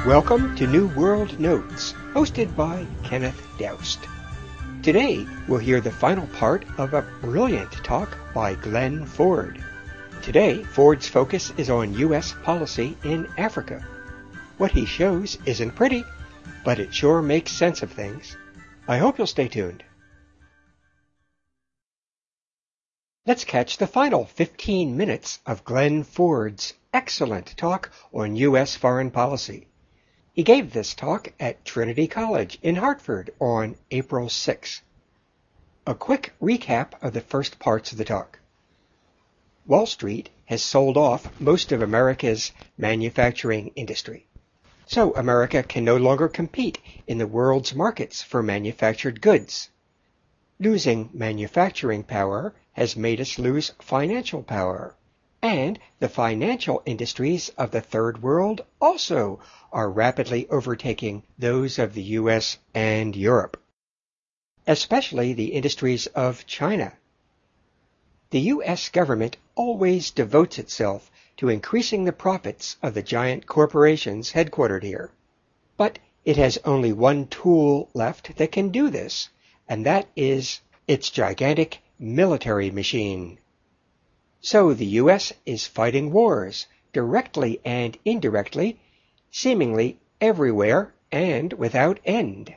Welcome to New World Notes, hosted by Kenneth Doust. Today, we'll hear the final part of a brilliant talk by Glenn Ford. Today, Ford's focus is on U.S. policy in Africa. What he shows isn't pretty, but it sure makes sense of things. I hope you'll stay tuned. Let's catch the final 15 minutes of Glenn Ford's excellent talk on U.S. foreign policy. He gave this talk at Trinity College in Hartford on April 6. A quick recap of the first parts of the talk. Wall Street has sold off most of America's manufacturing industry. So America can no longer compete in the world's markets for manufactured goods. Losing manufacturing power has made us lose financial power. And the financial industries of the Third World also are rapidly overtaking those of the U.S. and Europe, especially the industries of China. The U.S. government always devotes itself to increasing the profits of the giant corporations headquartered here. But it has only one tool left that can do this, and that is its gigantic military machine. So the U.S. is fighting wars, directly and indirectly, seemingly everywhere and without end.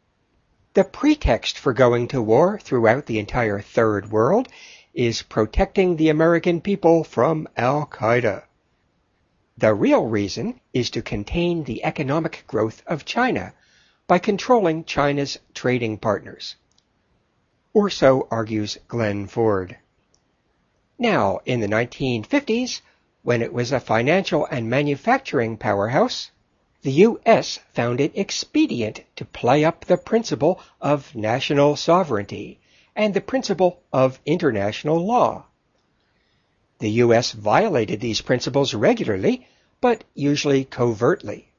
The pretext for going to war throughout the entire Third World is protecting the American people from Al-Qaeda. The real reason is to contain the economic growth of China by controlling China's trading partners. Or so argues Glenn Ford. Now, in the 1950s, when it was a financial and manufacturing powerhouse, the U.S. found it expedient to play up the principle of national sovereignty and the principle of international law. The U.S. violated these principles regularly, but usually covertly.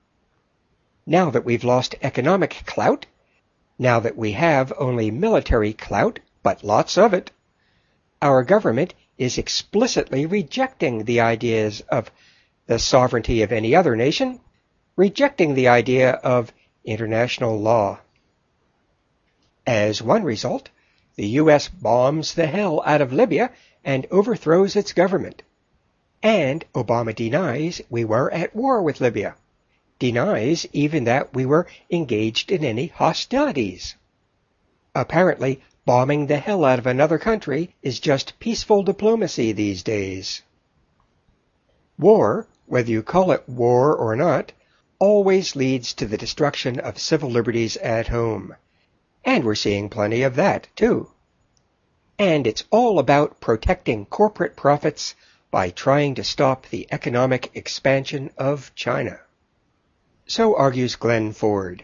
Now that we've lost economic clout, now that we have only military clout, but lots of it, our government is explicitly rejecting the ideas of the sovereignty of any other nation, rejecting the idea of international law. As one result, the U.S. bombs the hell out of Libya and overthrows its government. And Obama denies we were at war with Libya, denies even that we were engaged in any hostilities. Apparently, bombing the hell out of another country is just peaceful diplomacy these days. War, whether you call it war or not, always leads to the destruction of civil liberties at home. And we're seeing plenty of that, too. And it's all about protecting corporate profits by trying to stop the economic expansion of China. So argues Glenn Ford.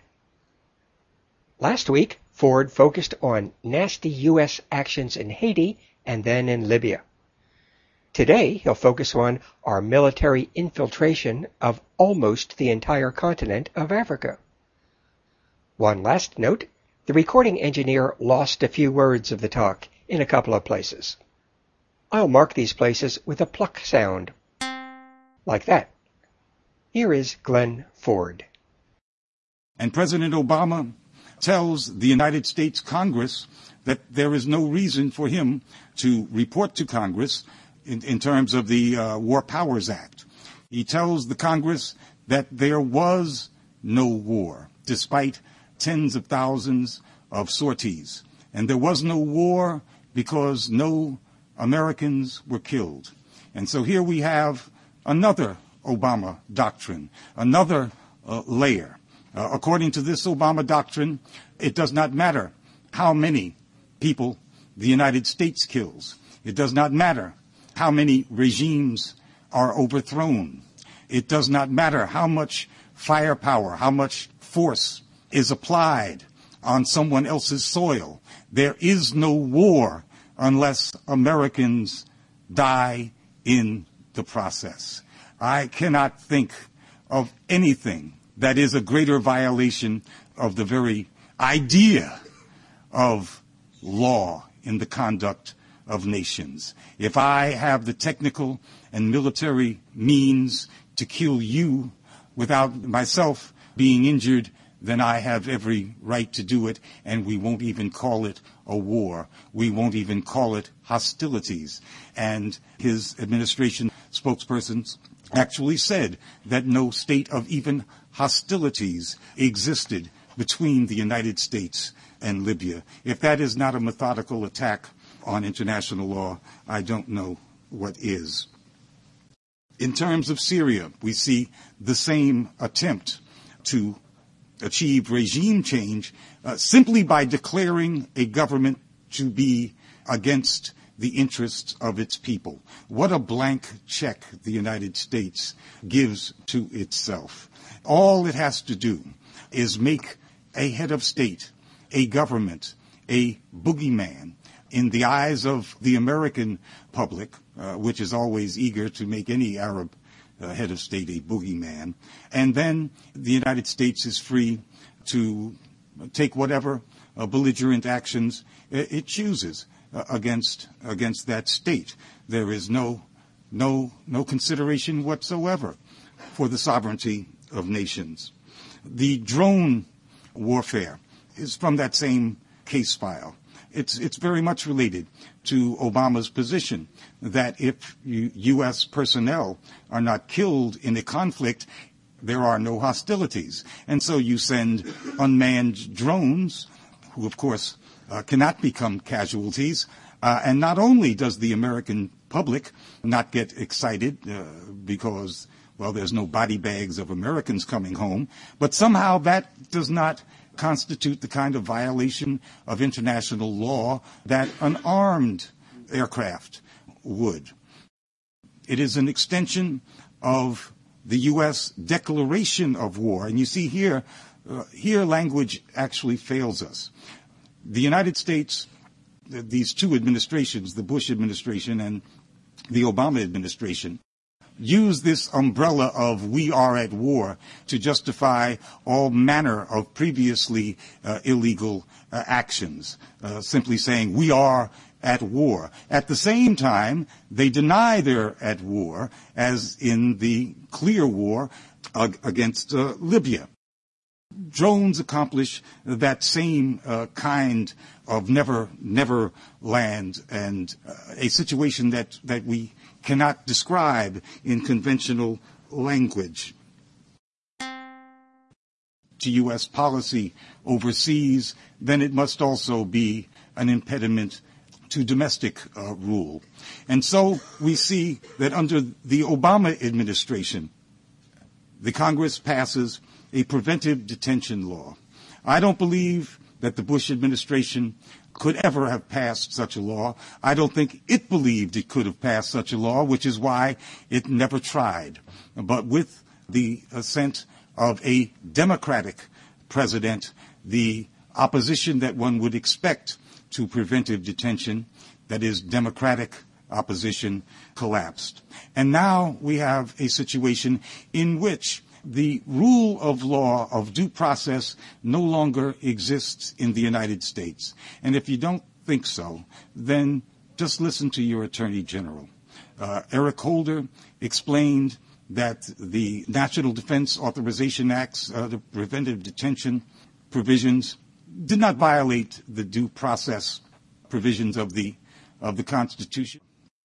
Last week, Ford focused on nasty U.S. actions in Haiti and then in Libya. Today, he'll focus on our military infiltration of almost the entire continent of Africa. One last note, the recording engineer lost a few words of the talk in a couple of places. I'll mark these places with a pluck sound, like that. Here is Glenn Ford. And President Obama tells the United States Congress that there is no reason for him to report to Congress in terms of the War Powers Act. He tells the Congress that there was no war, despite tens of thousands of sorties. And there was no war because no Americans were killed. And so here we have another Obama doctrine, another layer. According to this Obama doctrine, it does not matter how many people the United States kills. It does not matter how many regimes are overthrown. It does not matter how much firepower, how much force is applied on someone else's soil. There is no war unless Americans die in the process. I cannot think of anything that is a greater violation of the very idea of law in the conduct of nations. If I have the technical and military means to kill you without myself being injured, then I have every right to do it, and we won't even call it a war. We won't even call it hostilities. And his administration spokespersons actually said that no state of even hostilities existed between the United States and Libya. If that is not a methodical attack on international law, I don't know what is. In terms of Syria, we see the same attempt to achieve regime change simply by declaring a government to be against the interests of its people. What a blank check the United States gives to itself. All it has to do is make a head of state, a government, a boogeyman in the eyes of the American public, which is always eager to make any Arab head of state a boogeyman. And then the United States is free to take whatever belligerent actions it chooses against that state. There is no consideration whatsoever for the sovereignty of nations. The drone warfare is from that same case file. It's very much related to Obama's position that if U.S. personnel are not killed in a conflict, there are no hostilities. And so you send unmanned drones, who of course cannot become casualties. And not only does the American public not get excited because, well, there's no body bags of Americans coming home, but somehow that does not constitute the kind of violation of international law that an armed aircraft would. It is an extension of the U.S. declaration of war. And you see here language actually fails us. The United States, these two administrations, the Bush administration and the Obama administration, use this umbrella of we are at war to justify all manner of previously illegal actions, simply saying we are at war. At the same time, they deny they're at war, as in the clear war against Libya. Drones accomplish that same kind of never land, and a situation that we cannot describe in conventional language. To U.S. policy overseas, then it must also be an impediment to domestic rule. And so we see that under the Obama administration, the Congress passes a preventive detention law. I don't believe that the Bush administration could ever have passed such a law. I don't think it believed it could have passed such a law, which is why it never tried. But with the assent of a Democratic president, the opposition that one would expect to preventive detention, that is Democratic opposition, collapsed. And now we have a situation in which the rule of law of due process no longer exists in the United States. And if you don't think so, then just listen to your Attorney General. Eric Holder explained that the National Defense Authorization Act's the preventive detention provisions did not violate the due process provisions of the Constitution,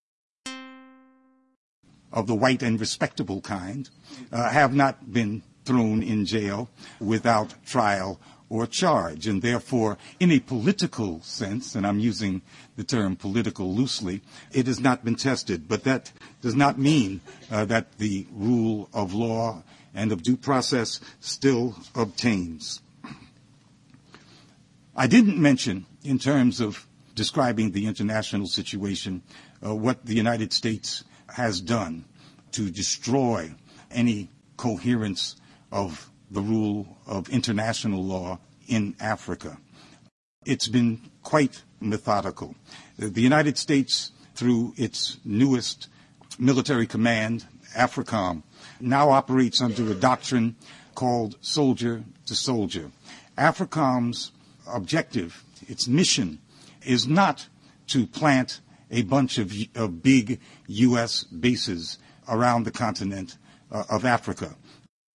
of the white and respectable kind, have not been thrown in jail without trial or charge. And therefore, in a political sense, and I'm using the term political loosely, it has not been tested. But that does not mean that the rule of law and of due process still obtains. I didn't mention, in terms of describing the international situation, what the United States has done to destroy any coherence of the rule of international law in Africa. It's been quite methodical. The United States, through its newest military command, AFRICOM, now operates under a doctrine called soldier to soldier. AFRICOM's objective, its mission, is not to plant a bunch of big U.S. bases around the continent of Africa.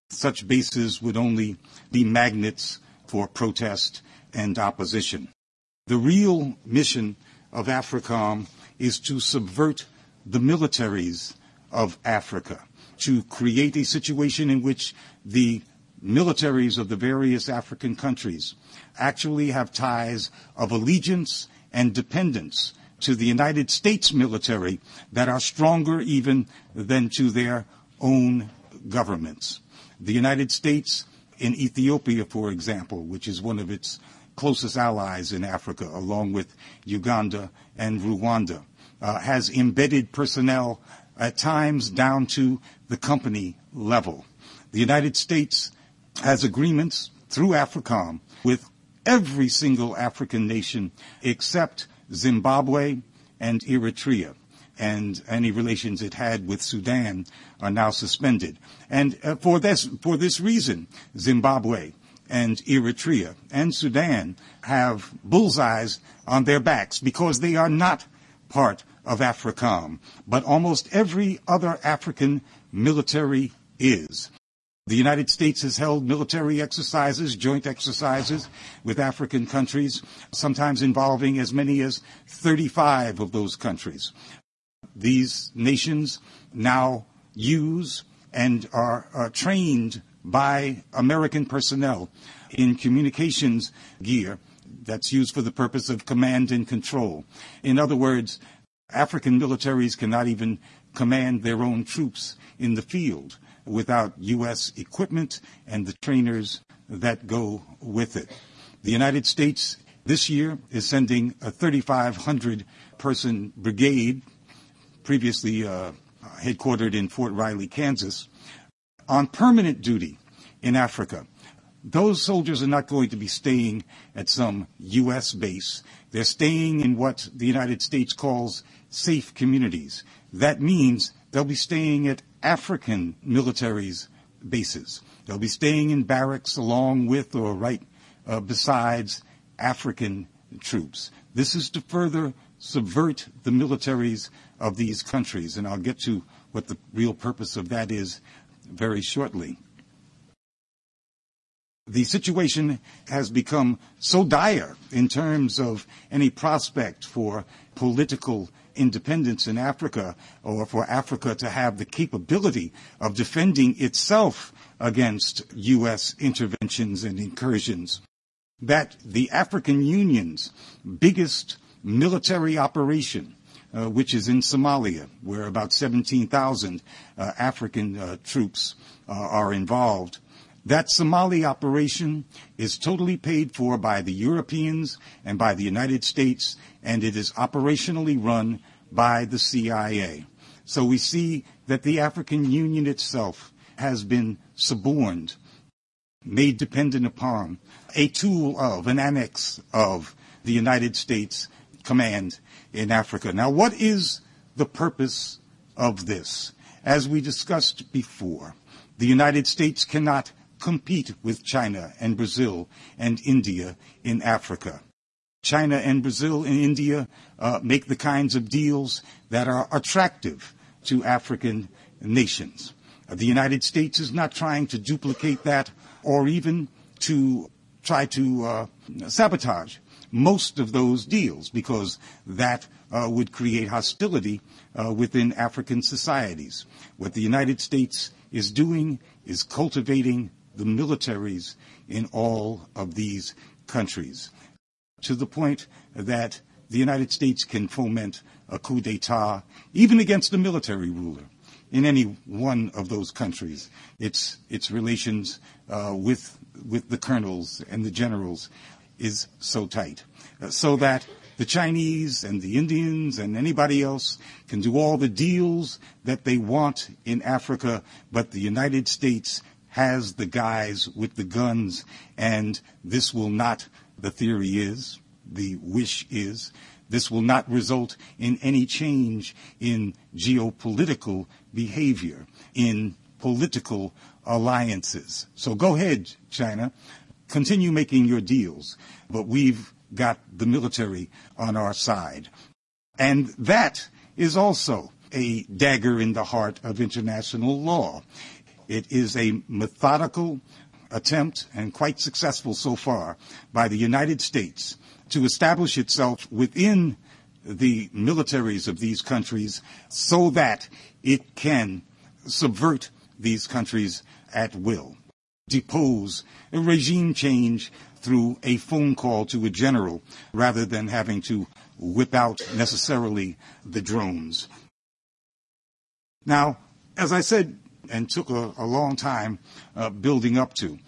Such bases would only be magnets for protest and opposition. The real mission of AFRICOM is to subvert the militaries of Africa, to create a situation in which the militaries of the various African countries actually have ties of allegiance and dependence to the United States military that are stronger even than to their own governments. The United States in Ethiopia, for example, which is one of its closest allies in Africa, along with Uganda and Rwanda, has embedded personnel at times down to the company level. The United States has agreements through AFRICOM with every single African nation except Zimbabwe and Eritrea, and any relations it had with Sudan are now suspended. And for this reason, Zimbabwe and Eritrea and Sudan have bullseyes on their backs because they are not part of AFRICOM, but almost every other African military is. The United States has held military exercises, joint exercises with African countries, sometimes involving as many as 35 of those countries. These nations now use and are trained by American personnel in communications gear that's used for the purpose of command and control. In other words, African militaries cannot even command their own troops in the field without U.S. equipment and the trainers that go with it. The United States this year is sending a 3,500-person brigade, previously headquartered in Fort Riley, Kansas, on permanent duty in Africa. Those soldiers are not going to be staying at some U.S. base. They're staying in what the United States calls safe communities. That means they'll be staying at African militaries' bases. They'll be staying in barracks along with or right besides African troops. This is to further subvert the militaries of these countries, and I'll get to what the real purpose of that is very shortly. The situation has become so dire in terms of any prospect for political independence in Africa, or for Africa to have the capability of defending itself against U.S. interventions and incursions, that the African Union's biggest military operation, which is in Somalia, where about 17,000 African troops are involved, that Somali operation is totally paid for by the Europeans and by the United States, and it is operationally run by the CIA. So we see that the African Union itself has been suborned, made dependent upon, a tool of, an annex of the United States command in Africa. Now, what is the purpose of this? As we discussed before, the United States cannot compete with China and Brazil and India in Africa. China and Brazil and India make the kinds of deals that are attractive to African nations. The United States is not trying to duplicate that or even to try to sabotage most of those deals, because that would create hostility within African societies. What the United States is doing is cultivating the militaries in all of these countries, to the point that the United States can foment a coup d'etat even against a military ruler in any one of those countries. Its relations with the colonels and the generals is so tight, so that the Chinese and the Indians and anybody else can do all the deals that they want in Africa, but the United States has the guys with the guns, and this will not, the theory is, the wish is, this will not result in any change in geopolitical behavior, in political alliances. So go ahead, China, continue making your deals, but we've got the military on our side. And that is also a dagger in the heart of international law. It is a methodical attempt, and quite successful so far, by the United States to establish itself within the militaries of these countries so that it can subvert these countries at will, depose a regime change through a phone call to a general rather than having to whip out necessarily the drones. Now, as I said, and took a long time building up to,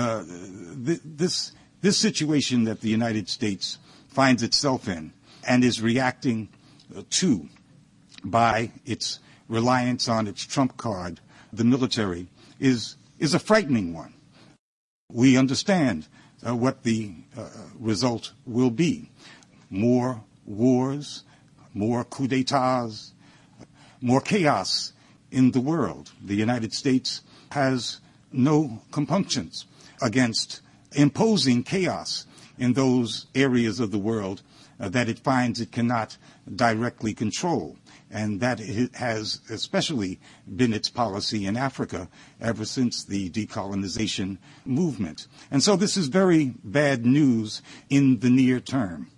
this situation that the United States finds itself in and is reacting to by its reliance on its trump card, the military, is a frightening one. We understand what the result will be. More wars, more coups d'etats, more chaos in the world. The United States has no compunctions against imposing chaos in those areas of the world that it finds it cannot directly control. And that has especially been its policy in Africa ever since the decolonization movement. And so this is very bad news in the near term.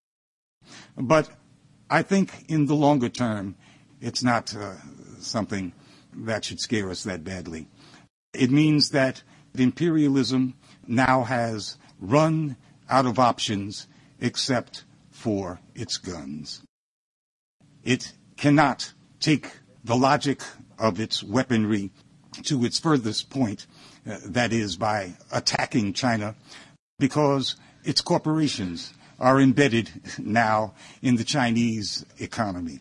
But I think in the longer term, it's not something that should scare us that badly. It means that imperialism now has run out of options except for its guns. It cannot take the logic of its weaponry to its furthest point, that is by attacking China, because its corporations are embedded now in the Chinese economy.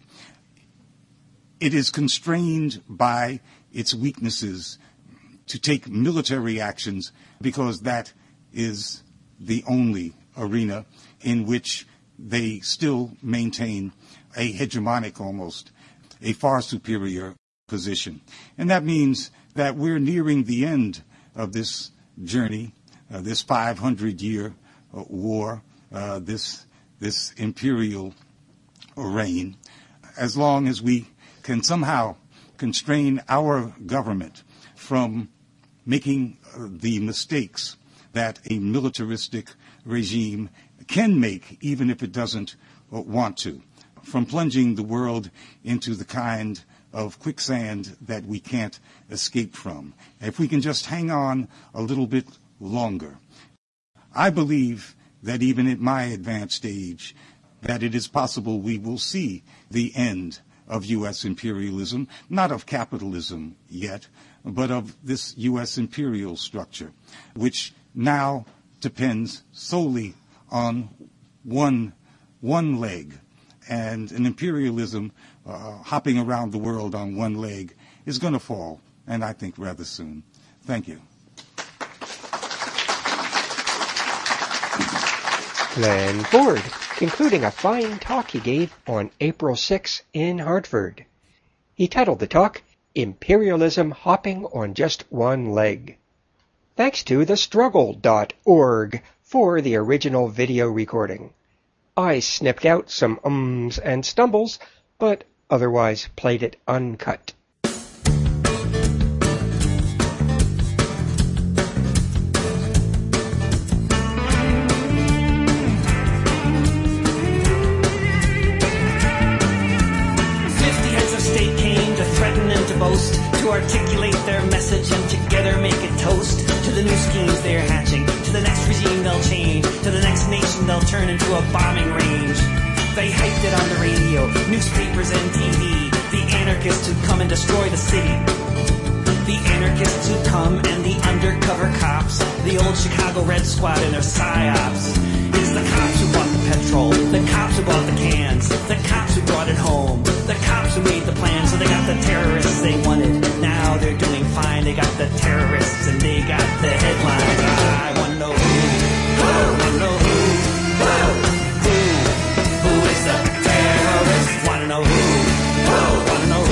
It is constrained by its weaknesses to take military actions because that is the only arena in which they still maintain a hegemonic, almost, a far superior position. And that means that we're nearing the end of this journey, this 500-year war, this imperial reign, as long as we can somehow constrain our government from making the mistakes that a militaristic regime can make, even if it doesn't want to, from plunging the world into the kind of quicksand that we can't escape from. If we can just hang on a little bit longer. I believe that even at my advanced age, that it is possible we will see the end of U.S. imperialism, not of capitalism yet, but of this U.S. imperial structure, which now depends solely on one leg. And an imperialism hopping around the world on one leg is going to fall, and I think rather soon. Thank you. Glenn Ford, including a fine talk he gave on April 6 in Hartford. He titled the talk, Imperialism Hopping on Just One Leg. Thanks to thestruggle.org for the original video recording. I snipped out some ums and stumbles, but otherwise played it uncut. To articulate their message and together make a toast to the new schemes they're hatching, to the next regime they'll change, to the next nation they'll turn into a bombing range. They hyped it on the radio, newspapers and TV, the anarchists who'd come and destroy the city. The anarchists who'd come and the undercover cops, the old Chicago Red Squad and their psyops. It's the cops who bought the petrol, the cops who bought the cans, the cops who brought it home, the cops who made the plan, so they got the terrorists they wanted. Now they're doing fine, they got the terrorists and they got the headlines. I wanna know who, wanna know who is the terrorist? Wanna know who, wanna know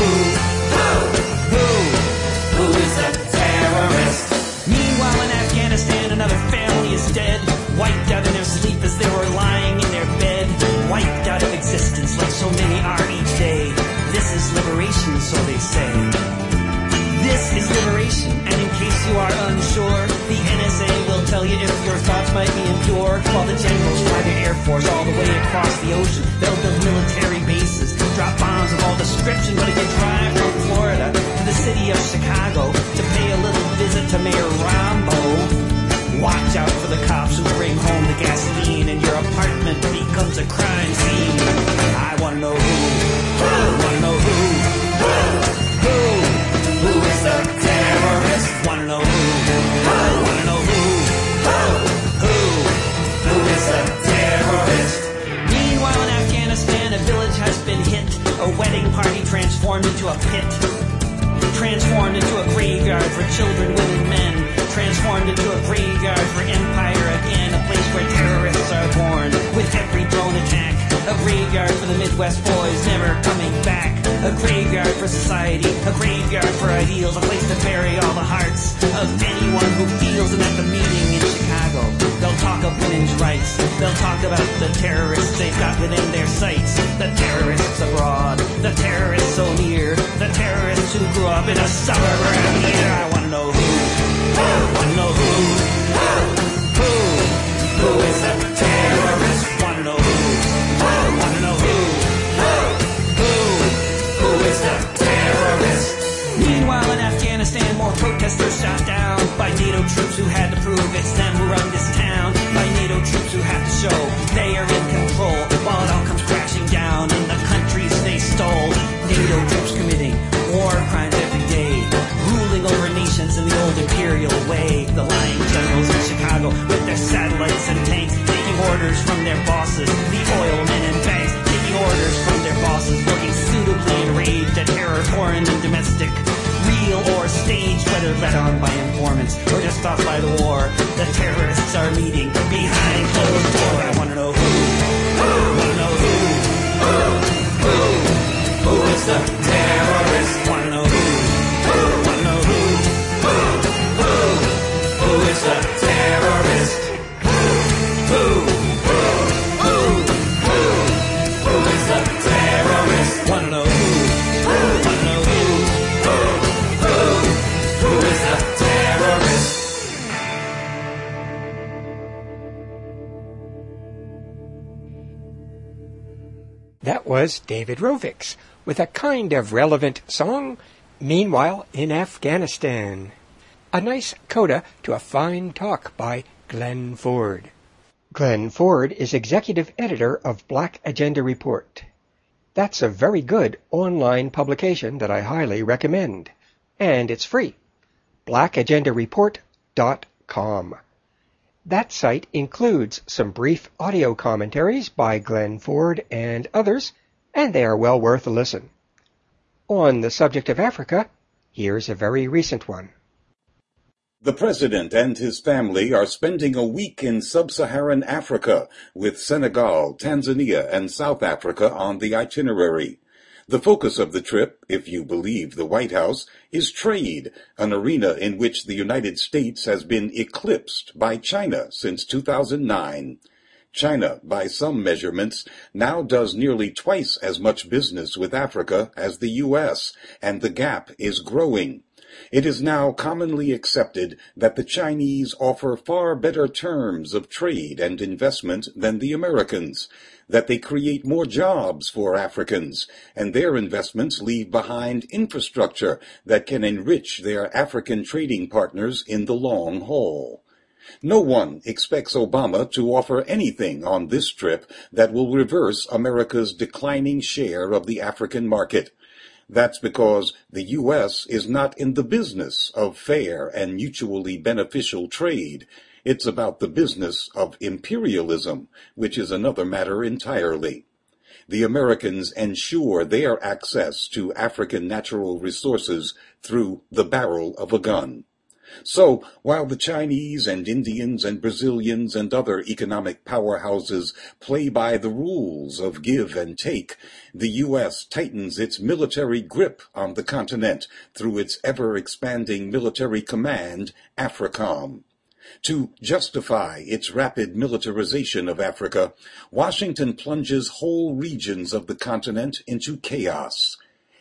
who is the terrorist? Meanwhile in Afghanistan another family is dead, wiped out in their sleep as they were lying in their bed, wiped out of existence like so many are each day. This is liberation. while the generals fly their Air Force all the way across the ocean. They'll build military bases, drop bombs of all description. But if you drive from Florida to the city of Chicago to pay a little visit to Mayor Rombo, watch out for the cops who bring home the gasoline and your apartment becomes a crime scene. I wanna know who, wanna know who is the terrorist? Wanna know who, wanna know who is the terrorist? Meanwhile in Afghanistan, a village has been hit, a wedding party transformed into a pit, transformed into a graveyard for children, women, men, transformed into a graveyard for empire again, a place where terrorists are born with every drone attack, a graveyard for the Midwest boys never coming back, a graveyard for society, a graveyard for ideals, a place to bury all the hearts of anyone who feels. And at the meeting in Chicago, they'll talk of women's rights, they'll talk about the terrorists they've got within their sights, the terrorists abroad, the terrorists so near, the terrorists who grew up in a suburb around here. I wanna know who, wanna know who is the terrorist? Wanna know who, wanna know who is the terrorist? Meanwhile in Afghanistan, more protesters shot down by NATO troops who had to prove it's them who run this town, by NATO troops who have to show they are in control, while it all comes crashing down in the countries they stole. NATO troops committing war crimes every day, ruling over nations in the old imperial way. The lying generals in Chicago with their satellites and tanks, taking orders from their bosses, the oil men and banks taking orders from their bosses, looking suitably enraged at terror, foreign and domestic, real or staged, whether led on by informants or just off by the war. The terrorists are meeting behind closed doors. I wanna know who, wanna know who is the terrorist? Wanna know who, wanna know who is the terrorist? Who is the terrorist? Wanna know who, wanna know who is the terrorist? That was David Rovics with a kind of relevant song, Meanwhile in Afghanistan. A nice coda to a fine talk by Glenn Ford. Glenn Ford is executive editor of Black Agenda Report. That's a very good online publication that I highly recommend. And it's free. blackagendareport.com. That site includes some brief audio commentaries by Glenn Ford and others, and they are well worth a listen. On the subject of Africa, here's a very recent one. The President and his family are spending a week in sub-Saharan Africa, with Senegal, Tanzania, and South Africa on the itinerary. The focus of the trip, if you believe the White House, is trade, an arena in which the United States has been eclipsed by China since 2009. China, by some measurements, now does nearly twice as much business with Africa as the U.S., and the gap is growing. It is now commonly accepted that the Chinese offer far better terms of trade and investment than the Americans, that they create more jobs for Africans, and their investments leave behind infrastructure that can enrich their African trading partners in the long haul. No one expects Obama to offer anything on this trip that will reverse America's declining share of the African market. That's because the U.S. is not in the business of fair and mutually beneficial trade. It's about the business of imperialism, which is another matter entirely. The Americans ensure their access to African natural resources through the barrel of a gun. So, while the Chinese and Indians and Brazilians and other economic powerhouses play by the rules of give and take, the U.S. tightens its military grip on the continent through its ever-expanding military command, AFRICOM. To justify its rapid militarization of Africa, Washington plunges whole regions of the continent into chaos.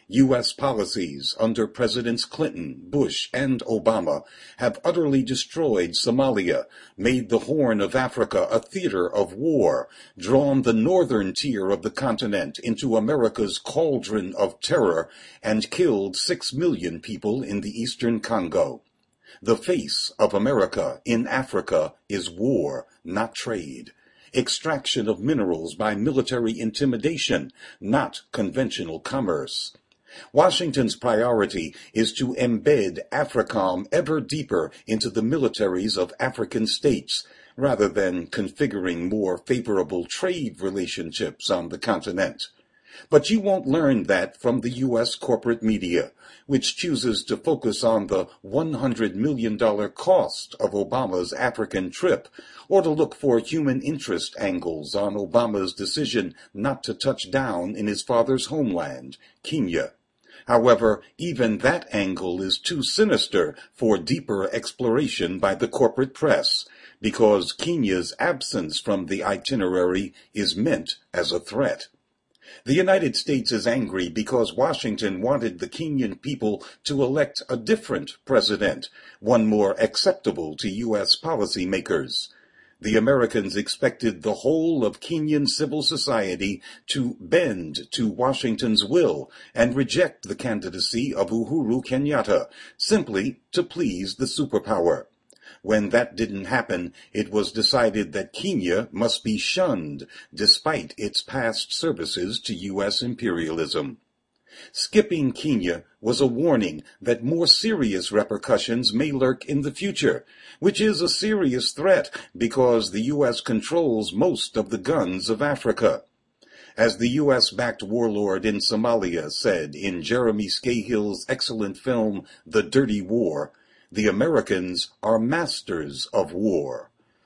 U.S. policies under Presidents Clinton, Bush, and Obama have utterly destroyed Somalia, made the Horn of Africa a theater of war, drawn the northern tier of the continent into America's cauldron of terror, and killed 6 million people in the eastern Congo. The face of America in Africa is war, not trade. Extraction of minerals by military intimidation, not conventional commerce. Washington's priority is to embed AFRICOM ever deeper into the militaries of African states, rather than configuring more favorable trade relationships on the continent. But you won't learn that from the U.S. corporate media, which chooses to focus on the $100 million cost of Obama's African trip, or to look for human interest angles on Obama's decision not to touch down in his father's homeland, Kenya. However, even that angle is too sinister for deeper exploration by the corporate press, because Kenya's absence from the itinerary is meant as a threat. The United States is angry because Washington wanted the Kenyan people to elect a different president, one more acceptable to U.S. policymakers. The Americans expected the whole of Kenyan civil society to bend to Washington's will and reject the candidacy of Uhuru Kenyatta, simply to please the superpower. When that didn't happen, it was decided that Kenya must be shunned, despite its past services to U.S. imperialism. Skipping Kenya was a warning that more serious repercussions may lurk in the future, which is a serious threat because the U.S. controls most of the guns of Africa. As the U.S.-backed warlord in Somalia said in Jeremy Scahill's excellent film The Dirty War, the Americans are masters of war.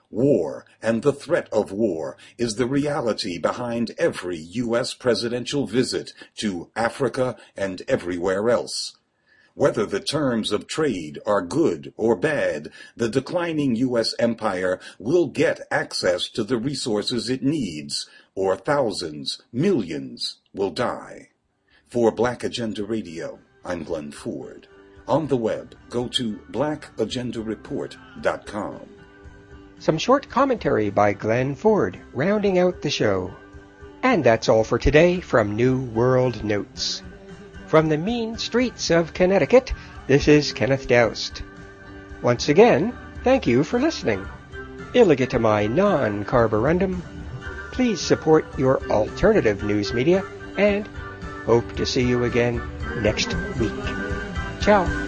War and the threat of war is the reality behind every U.S. presidential visit to Africa and everywhere else. Whether the terms of trade are good or bad, the declining U.S. empire will get access to the resources it needs, or thousands, millions will die. For Black Agenda Radio, I'm Glenn Ford. On the web, go to blackagendareport.com. Some short commentary by Glenn Ford, rounding out the show. And that's all for today from New World Notes. From the mean streets of Connecticut, this is Kenneth Doust. Once again, thank you for listening. Illegitimai non carborundum. Please support your alternative news media, and hope to see you again next week. Ciao.